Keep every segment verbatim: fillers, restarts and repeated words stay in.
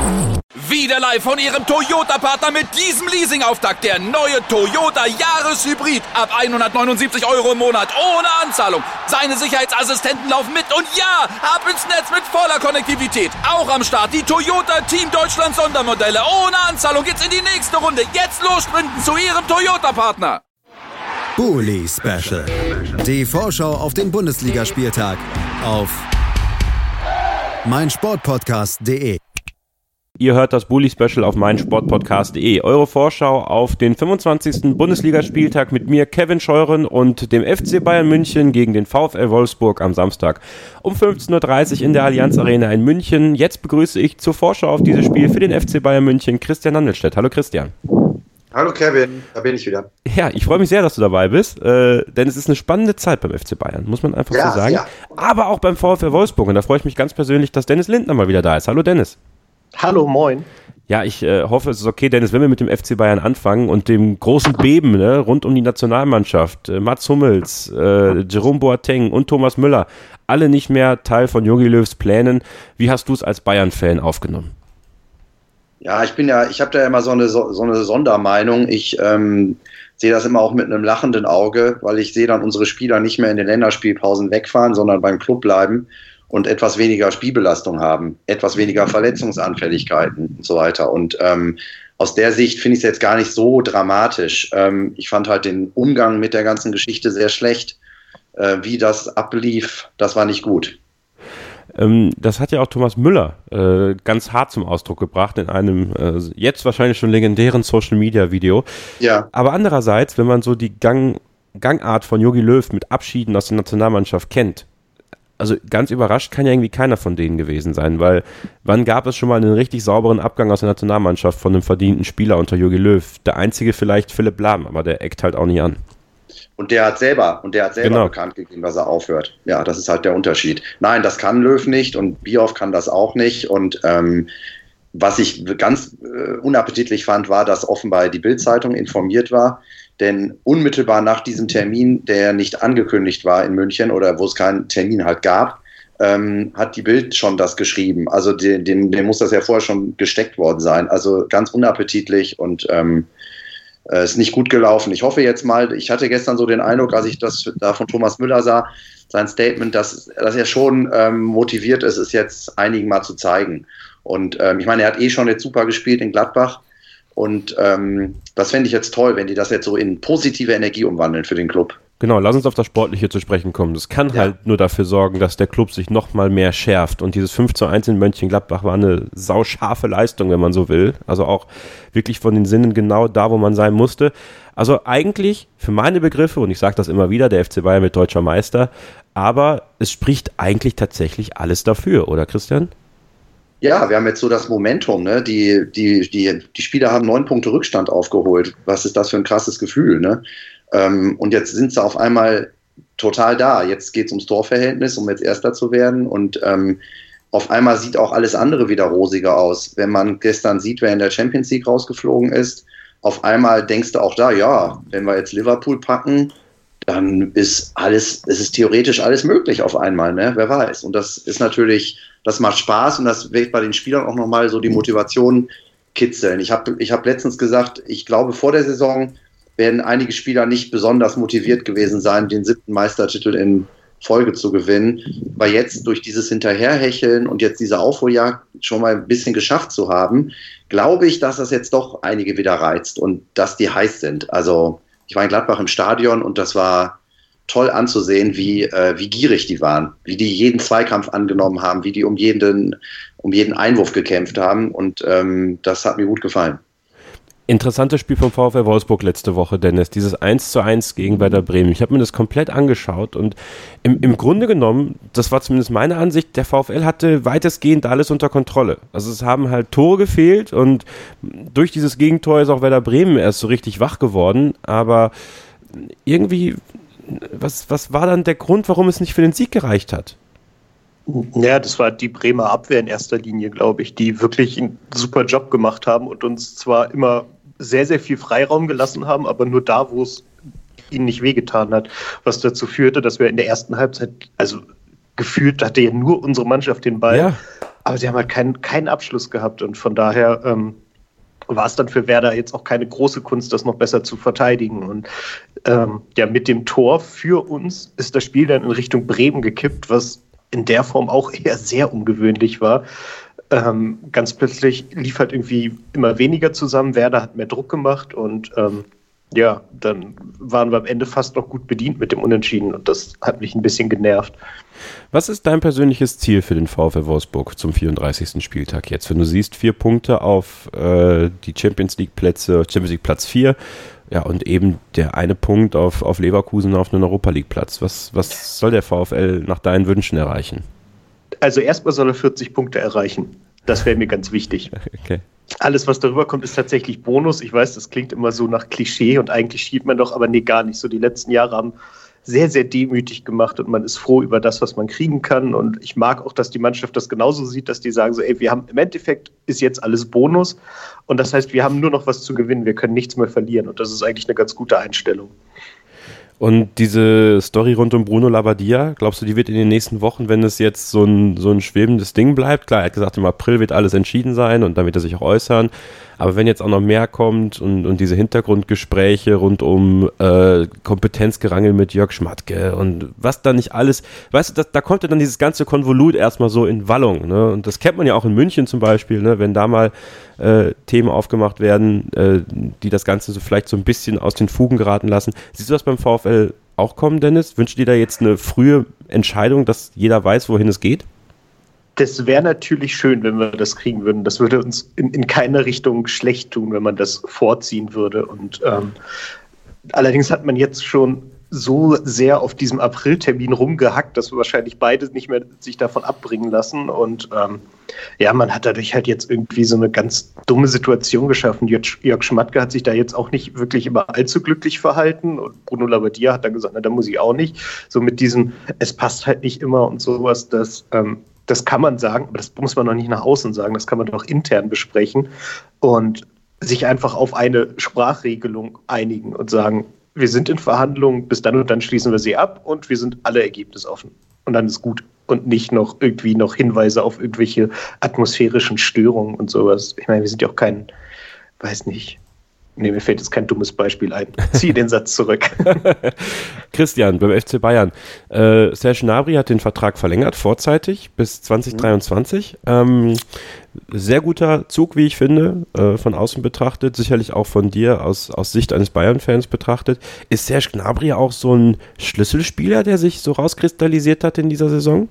Wieder live von Ihrem Toyota-Partner mit diesem Leasing-Auftakt. Der neue Toyota Jahreshybrid. Ab hundertneunundsiebzig Euro im Monat. Ohne Anzahlung. Seine Sicherheitsassistenten laufen mit. Und ja, ab ins Netz mit voller Konnektivität. Auch am Start die Toyota Team Deutschland Sondermodelle. Ohne Anzahlung geht's in die nächste Runde. Jetzt los sprinten zu Ihrem Toyota-Partner. Bully Special. Die Vorschau auf den Bundesligaspieltag auf meinsportpodcast punkt de. Ihr hört das Bully-Special auf meinsportpodcast punkt de. Eure Vorschau auf den fünfundzwanzigsten Bundesligaspieltag mit mir, Kevin Scheuren, und dem F C Bayern München gegen den VfL Wolfsburg am Samstag um fünfzehn Uhr dreißig in der Allianz Arena in München. Jetzt begrüße ich zur Vorschau auf dieses Spiel für den F C Bayern München Christian Nandelstedt. Hallo Christian. Hallo Kevin, da bin ich wieder. Ja, ich freue mich sehr, dass du dabei bist, äh, denn es ist eine spannende Zeit beim F C Bayern, muss man einfach ja, so sagen. Ja. Aber auch beim VfL Wolfsburg, und da freue ich mich ganz persönlich, dass Dennis Lindner mal wieder da ist. Hallo Dennis. Hallo, moin. Ja, ich äh, hoffe, es ist okay, Dennis, wenn wir mit dem F C Bayern anfangen und dem großen Beben, ne, rund um die Nationalmannschaft, äh, Mats Hummels, äh, Jerome Boateng und Thomas Müller, alle nicht mehr Teil von Jogi Löws Plänen. Wie hast du es als Bayern-Fan aufgenommen? Ja, ich bin ja, ich habe da ja immer so eine, so, so eine Sondermeinung. Ich ähm, sehe das immer auch mit einem lachenden Auge, weil ich sehe dann unsere Spieler nicht mehr in den Länderspielpausen wegfahren, sondern beim Club bleiben und etwas weniger Spielbelastung haben, etwas weniger Verletzungsanfälligkeiten und so weiter. Und ähm, aus der Sicht finde ich es jetzt gar nicht so dramatisch. Ähm, ich fand halt den Umgang mit der ganzen Geschichte sehr schlecht. Äh, wie das ablief, das war nicht gut. Ähm, das hat ja auch Thomas Müller äh, ganz hart zum Ausdruck gebracht in einem äh, jetzt wahrscheinlich schon legendären Social-Media-Video. Ja. Aber andererseits, wenn man so die Gang, Gangart von Jogi Löw mit Abschieden aus der Nationalmannschaft kennt, also ganz überrascht kann ja irgendwie keiner von denen gewesen sein, weil wann gab es schon mal einen richtig sauberen Abgang aus der Nationalmannschaft von einem verdienten Spieler unter Jogi Löw? Der einzige vielleicht Philipp Lahm, aber der eckt halt auch nicht an. Und der hat selber, und der hat selber genau. bekannt gegeben, dass er aufhört. Ja, das ist halt der Unterschied. Nein, das kann Löw nicht und Bierhoff kann das auch nicht. Und ähm, was ich ganz äh, unappetitlich fand, war, dass offenbar die Bild-Zeitung informiert war. Denn unmittelbar nach diesem Termin, der nicht angekündigt war in München oder wo es keinen Termin halt gab, ähm, hat die Bild schon das geschrieben. Also dem, dem, dem muss das ja vorher schon gesteckt worden sein. Also ganz unappetitlich und ähm, äh, ist nicht gut gelaufen. Ich hoffe jetzt mal, ich hatte gestern so den Eindruck, als ich das da von Thomas Müller sah, sein Statement, dass, dass er schon ähm, motiviert ist, es jetzt einigen mal zu zeigen. Und ähm, ich meine, er hat eh schon jetzt super gespielt in Gladbach. Und ähm, das fände ich jetzt toll, wenn die das jetzt so in positive Energie umwandeln für den Club. Genau, lass uns auf das Sportliche zu sprechen kommen. Das kann ja. halt nur dafür sorgen, dass der Club sich noch mal mehr schärft. Und dieses fünf zu eins in Mönchengladbach war eine sauscharfe Leistung, wenn man so will. Also auch wirklich von den Sinnen genau da, wo man sein musste. Also eigentlich für meine Begriffe, und ich sage das immer wieder, der F C Bayern wird deutscher Meister, aber es spricht eigentlich tatsächlich alles dafür, oder Christian? Ja, wir haben jetzt so das Momentum, ne? Die, die, die, die Spieler haben neun Punkte Rückstand aufgeholt. Was ist das für ein krasses Gefühl, ne? Ähm, und jetzt sind sie auf einmal total da. Jetzt geht es ums Torverhältnis, um jetzt Erster zu werden. Und ähm, auf einmal sieht auch alles andere wieder rosiger aus. Wenn man gestern sieht, wer in der Champions League rausgeflogen ist, auf einmal denkst du auch da, ja, wenn wir jetzt Liverpool packen, dann ist alles, es ist theoretisch alles möglich auf einmal, ne? Wer weiß. Und das ist natürlich, das macht Spaß und das wird bei den Spielern auch nochmal so die Motivation kitzeln. Ich habe ich hab letztens gesagt, ich glaube, vor der Saison werden einige Spieler nicht besonders motiviert gewesen sein, den siebten Meistertitel in Folge zu gewinnen, weil jetzt durch dieses Hinterherhecheln und jetzt diese Aufholjagd schon mal ein bisschen geschafft zu haben, glaube ich, dass das jetzt doch einige wieder reizt und dass die heiß sind. Also ich war in Gladbach im Stadion und das war toll anzusehen, wie, äh, wie gierig die waren, wie die jeden Zweikampf angenommen haben, wie die um jeden, um jeden Einwurf gekämpft haben und ähm, das hat mir gut gefallen. Interessantes Spiel vom VfL Wolfsburg letzte Woche, Dennis, dieses eins zu eins gegen Werder Bremen. Ich habe mir das komplett angeschaut und im, im Grunde genommen, das war zumindest meine Ansicht, der VfL hatte weitestgehend alles unter Kontrolle. Also es haben halt Tore gefehlt und durch dieses Gegentor ist auch Werder Bremen erst so richtig wach geworden, aber irgendwie, was, was war dann der Grund, warum es nicht für den Sieg gereicht hat? Ja, das war die Bremer Abwehr in erster Linie, glaube ich, die wirklich einen super Job gemacht haben und uns zwar immer sehr, sehr viel Freiraum gelassen haben, aber nur da, wo es ihnen nicht wehgetan hat, was dazu führte, dass wir in der ersten Halbzeit, also gefühlt hatte ja nur unsere Mannschaft den Ball, ja. aber sie haben halt keinen, keinen Abschluss gehabt und von daher ähm, war es dann für Werder jetzt auch keine große Kunst, das noch besser zu verteidigen. Und ähm, ja, mit dem Tor für uns ist das Spiel dann in Richtung Bremen gekippt, was in der Form auch eher sehr ungewöhnlich war. Ähm, ganz plötzlich lief halt irgendwie immer weniger zusammen, Werder hat mehr Druck gemacht und ähm, ja, dann waren wir am Ende fast noch gut bedient mit dem Unentschieden und das hat mich ein bisschen genervt. Was ist dein persönliches Ziel für den VfL Wolfsburg zum vierunddreißigsten Spieltag jetzt? Wenn du siehst, vier Punkte auf äh, die Champions League Plätze, Champions League Platz vier, ja, und eben der eine Punkt auf, auf Leverkusen auf einen Europa League Platz. Was, was soll der VfL nach deinen Wünschen erreichen? Also erstmal soll er vierzig Punkte erreichen. Das wäre mir ganz wichtig. Okay. Alles, was darüber kommt, ist tatsächlich Bonus. Ich weiß, das klingt immer so nach Klischee und eigentlich schielt man doch, aber nee, gar nicht. So die letzten Jahre haben sehr, sehr demütig gemacht und man ist froh über das, was man kriegen kann. Und ich mag auch, dass die Mannschaft das genauso sieht, dass die sagen so, ey, wir haben im Endeffekt ist jetzt alles Bonus und das heißt, wir haben nur noch was zu gewinnen, wir können nichts mehr verlieren und das ist eigentlich eine ganz gute Einstellung. Und diese Story rund um Bruno Labbadia, glaubst du, die wird in den nächsten Wochen, wenn es jetzt so ein, so ein schwebendes Ding bleibt, klar, er hat gesagt, im April wird alles entschieden sein und dann wird er sich auch äußern, aber wenn jetzt auch noch mehr kommt und, und diese Hintergrundgespräche rund um äh, Kompetenzgerangel mit Jörg Schmatke und was da nicht alles, weißt du, das, da kommt ja dann dieses ganze Konvolut erstmal so in Wallung, ne? Und das kennt man ja auch in München zum Beispiel, ne? Wenn da mal äh, Themen aufgemacht werden, äh, die das Ganze so vielleicht so ein bisschen aus den Fugen geraten lassen. Siehst du das beim VfL auch kommen, Dennis? Wünschst du dir da jetzt eine frühe Entscheidung, dass jeder weiß, wohin es geht? Das wäre natürlich schön, wenn wir das kriegen würden. Das würde uns in, in keiner Richtung schlecht tun, wenn man das vorziehen würde. Und ähm, allerdings hat man jetzt schon so sehr auf diesem Apriltermin rumgehackt, dass wir wahrscheinlich beide nicht mehr sich davon abbringen lassen. Und ähm, ja, man hat dadurch halt jetzt irgendwie so eine ganz dumme Situation geschaffen. Jörg, Jörg Schmatke hat sich da jetzt auch nicht wirklich immer allzu glücklich verhalten. Und Bruno Labbadia hat dann gesagt, na, da muss ich auch nicht. So mit diesem, es passt halt nicht immer und sowas, dass ähm, das kann man sagen, aber das muss man noch nicht nach außen sagen, das kann man doch intern besprechen und sich einfach auf eine Sprachregelung einigen und sagen, wir sind in Verhandlungen, bis dann und dann schließen wir sie ab und wir sind alle ergebnisoffen. Und dann ist gut und nicht noch irgendwie noch Hinweise auf irgendwelche atmosphärischen Störungen und sowas. Ich meine, wir sind ja auch kein, weiß nicht, nee, mir fällt jetzt kein dummes Beispiel ein. Ziehe den Satz zurück. Christian, beim F C Bayern. Äh, Serge Gnabry hat den Vertrag verlängert, vorzeitig, bis zwanzig dreiundzwanzig. Mhm. Ähm, sehr guter Zug, wie ich finde, äh, von außen betrachtet, sicherlich auch von dir aus, aus Sicht eines Bayern-Fans betrachtet. Ist Serge Gnabry auch so ein Schlüsselspieler, der sich so rauskristallisiert hat in dieser Saison?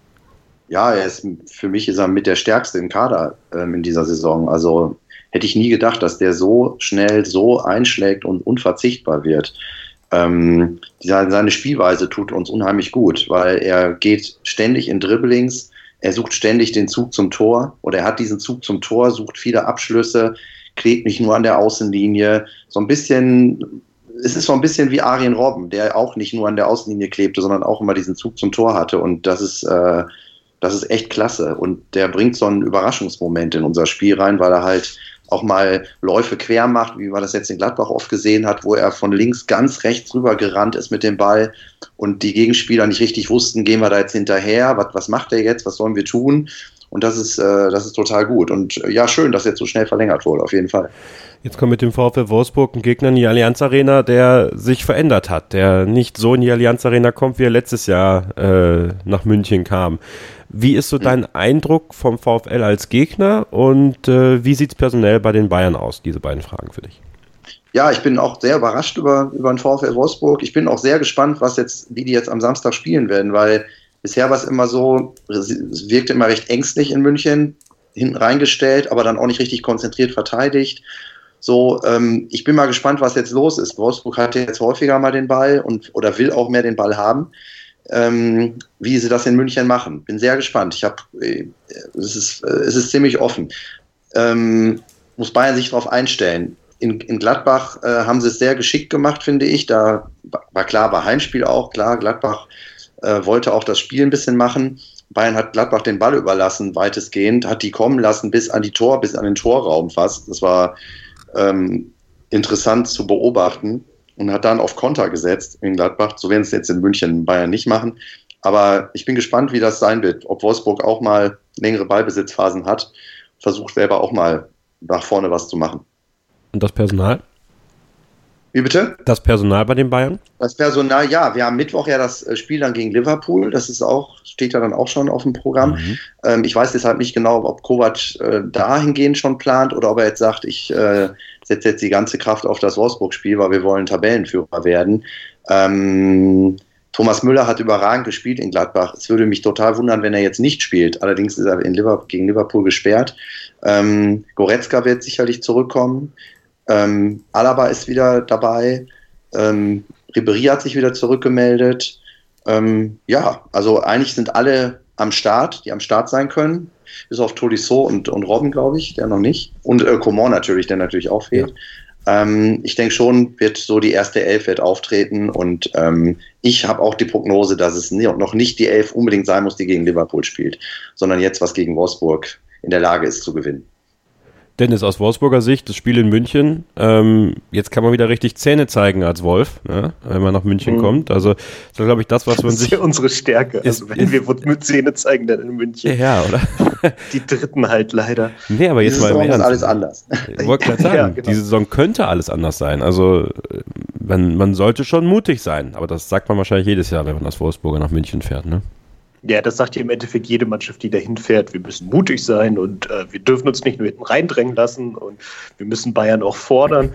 Ja, er ist, für mich ist er mit der Stärkste im Kader ähm, in dieser Saison. Also hätte ich nie gedacht, dass der so schnell so einschlägt und unverzichtbar wird. Ähm, seine Spielweise tut uns unheimlich gut, weil er geht ständig in Dribblings, er sucht ständig den Zug zum Tor oder er hat diesen Zug zum Tor, sucht viele Abschlüsse, klebt nicht nur an der Außenlinie. So ein bisschen, es ist so ein bisschen wie Arjen Robben, der auch nicht nur an der Außenlinie klebte, sondern auch immer diesen Zug zum Tor hatte und das ist, äh, das ist echt klasse und der bringt so einen Überraschungsmoment in unser Spiel rein, weil er halt auch mal Läufe quer macht, wie man das jetzt in Gladbach oft gesehen hat, wo er von links ganz rechts rüber gerannt ist mit dem Ball und die Gegenspieler nicht richtig wussten, gehen wir da jetzt hinterher, was, was macht der jetzt, was sollen wir tun? Und das ist, äh, das ist total gut. Und äh, ja, schön, dass jetzt so schnell verlängert wurde, auf jeden Fall. Jetzt kommt mit dem VfL Wolfsburg ein Gegner in die Allianz Arena, der sich verändert hat, der nicht so in die Allianz Arena kommt, wie er letztes Jahr äh, nach München kam. Wie ist so dein Eindruck vom VfL als Gegner und äh, wie sieht es personell bei den Bayern aus? Diese beiden Fragen für dich. Ja, ich bin auch sehr überrascht über, über den VfL Wolfsburg. Ich bin auch sehr gespannt, was jetzt, wie die jetzt am Samstag spielen werden, weil bisher war es immer so, es wirkte immer recht ängstlich in München, hinten reingestellt, aber dann auch nicht richtig konzentriert verteidigt. So, ähm, ich bin mal gespannt, was jetzt los ist. Wolfsburg hat jetzt häufiger mal den Ball und oder will auch mehr den Ball haben. Ähm, wie sie das in München machen. Bin sehr gespannt. Ich habe, äh, es ist, äh, es ist ziemlich offen. Ähm, muss Bayern sich darauf einstellen. In, in Gladbach äh, haben sie es sehr geschickt gemacht, finde ich. Da war klar, war Heimspiel auch klar. Gladbach äh, wollte auch das Spiel ein bisschen machen. Bayern hat Gladbach den Ball überlassen, weitestgehend, hat die kommen lassen bis an die Tor, bis an den Torraum fast. Das war ähm, interessant zu beobachten. Und hat dann auf Konter gesetzt in Gladbach. So werden es jetzt in München Bayern nicht machen. Aber ich bin gespannt, wie das sein wird. Ob Wolfsburg auch mal längere Ballbesitzphasen hat, versucht selber auch mal nach vorne was zu machen. Und das Personal? Wie bitte? Das Personal bei den Bayern? Das Personal, ja. Wir haben Mittwoch ja das Spiel dann gegen Liverpool. Das ist auch, steht ja dann auch schon auf dem Programm. Mhm. Ähm, ich weiß deshalb nicht genau, ob Kovac äh, dahingehend schon plant oder ob er jetzt sagt, ich äh, setze jetzt die ganze Kraft auf das Wolfsburg-Spiel, weil wir wollen Tabellenführer werden. Ähm, Thomas Müller hat überragend gespielt in Gladbach. Es würde mich total wundern, wenn er jetzt nicht spielt. Allerdings ist er in Liverpool, gegen Liverpool gesperrt. Ähm, Goretzka wird sicherlich zurückkommen. Ähm, Alaba ist wieder dabei. Ähm, Ribéry hat sich wieder zurückgemeldet. Ähm, ja, also eigentlich sind alle am Start, die am Start sein können. Bis auf Tolisso und, und Robben, glaube ich, der noch nicht. Und äh, Coman natürlich, der natürlich auch fehlt. Ja. Ähm, ich denke schon, wird so die erste Elf wird auftreten. Und ähm, ich habe auch die Prognose, dass es noch nicht die Elf unbedingt sein muss, die gegen Liverpool spielt, sondern jetzt was gegen Wolfsburg in der Lage ist zu gewinnen. Dennis, aus Wolfsburger Sicht, das Spiel in München, ähm, jetzt kann man wieder richtig Zähne zeigen als Wolf, ne, wenn man nach München mhm. kommt. Also, das ist, glaube ich, das, was man sich... Das ist ja unsere Stärke. Ist, also, wenn ist, wir mit Zähne zeigen, dann in München. Ja, oder? Die Dritten halt leider. Nee, aber jetzt Diese mal im Saison Ernst. ist alles anders. Ich wollte gerade sagen, ja, genau. Diese Saison könnte alles anders sein. Also, man, man sollte schon mutig sein. Aber das sagt man wahrscheinlich jedes Jahr, wenn man als Wolfsburger nach München fährt, ne? Ja, das sagt ja im Endeffekt jede Mannschaft, die dahin fährt. Wir müssen mutig sein und äh, wir dürfen uns nicht nur hinten reindrängen lassen und wir müssen Bayern auch fordern.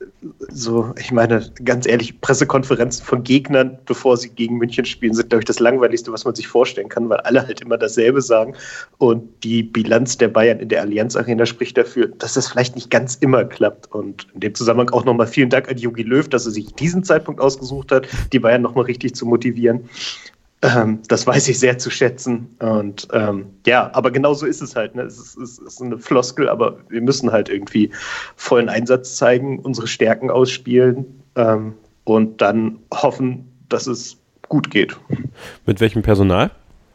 So, ich meine, ganz ehrlich, Pressekonferenzen von Gegnern, bevor sie gegen München spielen, sind, glaube ich, das Langweiligste, was man sich vorstellen kann, weil alle halt immer dasselbe sagen. Und die Bilanz der Bayern in der Allianz Arena spricht dafür, dass das vielleicht nicht ganz immer klappt. Und in dem Zusammenhang auch nochmal vielen Dank an Jogi Löw, dass er sich diesen Zeitpunkt ausgesucht hat, die Bayern nochmal richtig zu motivieren. Ähm, das weiß ich sehr zu schätzen. Und ähm, ja, aber genau so ist es halt. Ne? Es ist, es ist eine Floskel, aber wir müssen halt irgendwie vollen Einsatz zeigen, unsere Stärken ausspielen ähm, und dann hoffen, dass es gut geht. Mit welchem Personal?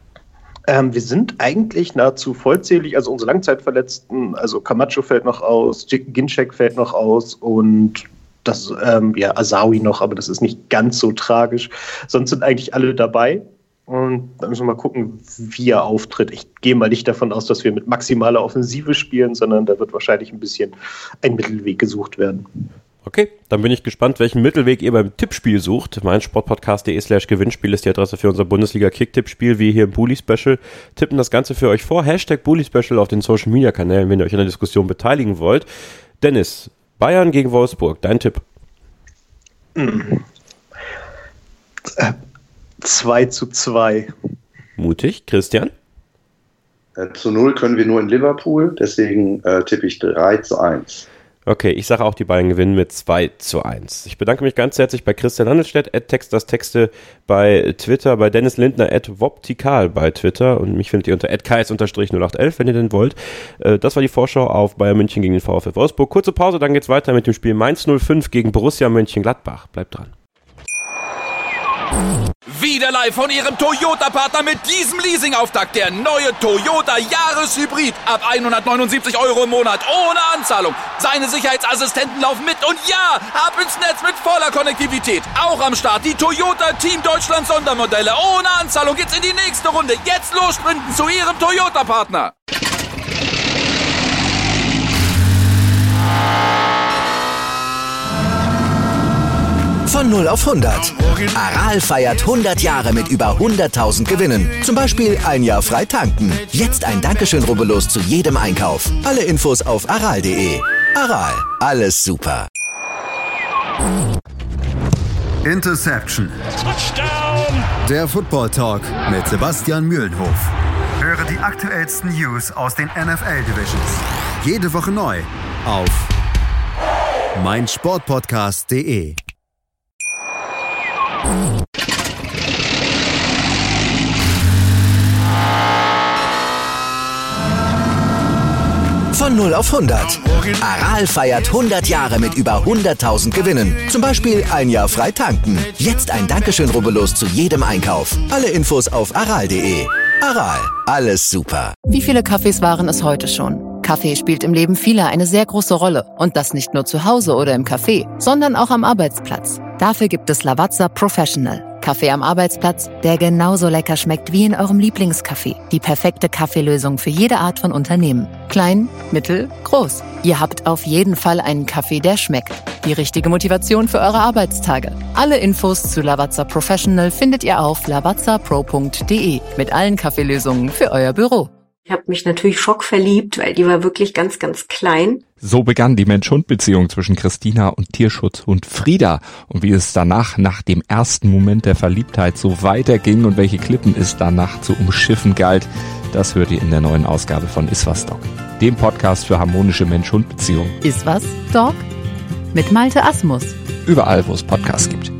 Ähm, wir sind eigentlich nahezu vollzählig. Also unsere Langzeitverletzten, also Camacho fällt noch aus, Ginczek fällt noch aus und das, ähm, ja, Asawi noch, aber das ist nicht ganz so tragisch. Sonst sind eigentlich alle dabei. Und dann müssen wir mal gucken, wie er auftritt. Ich gehe mal nicht davon aus, dass wir mit maximaler Offensive spielen, sondern da wird wahrscheinlich ein bisschen ein Mittelweg gesucht werden. Okay, dann bin ich gespannt, welchen Mittelweg ihr beim Tippspiel sucht. meinsportpodcast.de slash Gewinnspiel ist die Adresse für unser Bundesliga-Kick-Tippspiel. Wir hier im Bully-Special tippen das Ganze für euch vor. Hashtag Bully-Special auf den Social-Media-Kanälen, wenn ihr euch an der Diskussion beteiligen wollt. Dennis, Bayern gegen Wolfsburg, dein Tipp? Mhm. Äh. zwei zu zwei. Mutig. Christian? Äh, zu null können wir nur in Liverpool, deswegen äh, tippe ich drei zu eins. Okay, ich sage auch, die Bayern gewinnen mit zwei zu eins. Ich bedanke mich ganz herzlich bei Christian Handelstedt, at Texters Texte bei Twitter, bei Dennis Lindner, at Woptikal bei Twitter und mich findet ihr unter at kais null acht elf, wenn ihr denn wollt. Äh, das war die Vorschau auf Bayern München gegen den VfL Wolfsburg. Kurze Pause, dann geht's weiter mit dem Spiel Mainz null fünf gegen Borussia Mönchengladbach. Bleibt dran. Wieder live von Ihrem Toyota-Partner mit diesem Leasing-Auftakt. Der neue Toyota Jahreshybrid. Ab hundertneunundsiebzig Euro im Monat. Ohne Anzahlung. Seine Sicherheitsassistenten laufen mit. Und ja, ab ins Netz mit voller Konnektivität. Auch am Start die Toyota Team Deutschland Sondermodelle. Ohne Anzahlung geht's in die nächste Runde. Jetzt los sprinten zu Ihrem Toyota-Partner. Von null auf hundert. Aral feiert hundert Jahre mit über hunderttausend Gewinnen. Zum Beispiel ein Jahr frei tanken. Jetzt ein Dankeschön, rubbellos zu jedem Einkauf. Alle Infos auf aral punkt de. Aral, alles super. Interception. Touchdown. Der Football Talk mit Sebastian Mühlenhof. Höre die aktuellsten News aus den N F L Divisions. Jede Woche neu auf meinsportpodcast punkt de. Von null auf hundert. Aral feiert hundert Jahre mit über hunderttausend Gewinnen. Zum Beispiel ein Jahr frei tanken. Jetzt ein Dankeschön, rubbellos zu jedem Einkauf. Alle Infos auf aral punkt de. Aral, alles super. Wie viele Kaffees waren es heute schon? Kaffee spielt im Leben vieler eine sehr große Rolle. Und das nicht nur zu Hause oder im Café, sondern auch am Arbeitsplatz. Dafür gibt es Lavazza Professional. Kaffee am Arbeitsplatz, der genauso lecker schmeckt wie in eurem Lieblingscafé. Die perfekte Kaffeelösung für jede Art von Unternehmen. Klein, mittel, groß. Ihr habt auf jeden Fall einen Kaffee, der schmeckt. Die richtige Motivation für eure Arbeitstage. Alle Infos zu Lavazza Professional findet ihr auf lavazza pro punkt de mit allen Kaffeelösungen für euer Büro. Ich habe mich natürlich schockverliebt, weil die war wirklich ganz, ganz klein. So begann die Mensch-Hund-Beziehung zwischen Christina und Tierschutzhund Frieda. Und wie es danach, nach dem ersten Moment der Verliebtheit, so weiterging und welche Klippen es danach zu umschiffen galt, das hört ihr in der neuen Ausgabe von Iswas Dog, dem Podcast für harmonische Mensch-Hund-Beziehungen. Iswas Dog? Mit Malte Asmus. Überall, wo es Podcasts gibt.